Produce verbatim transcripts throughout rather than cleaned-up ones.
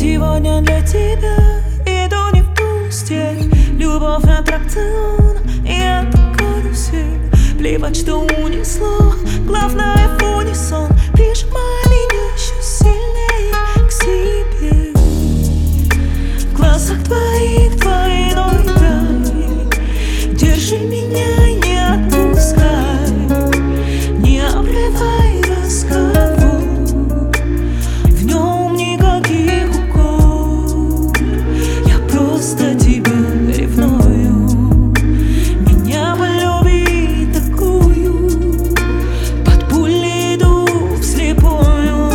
сегодня для тебя иду не в пустель. Любовь аттракцион, и это карусель. Плевать, что унесло, главное в унисон. Прижимай меня еще сильнее к себе. В глазах твоих двойной край. Держи меня и не отпускай. Не обрывай разговор. В нем никаких уколов. Я просто тебя ревную. Меня полюби такую. Под пули иду вслепую.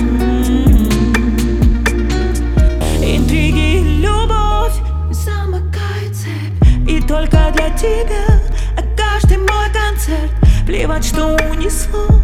Интриги, любовь замыкает цепь. И только для тебя, а каждый мой концерт. Плевать, что унесло,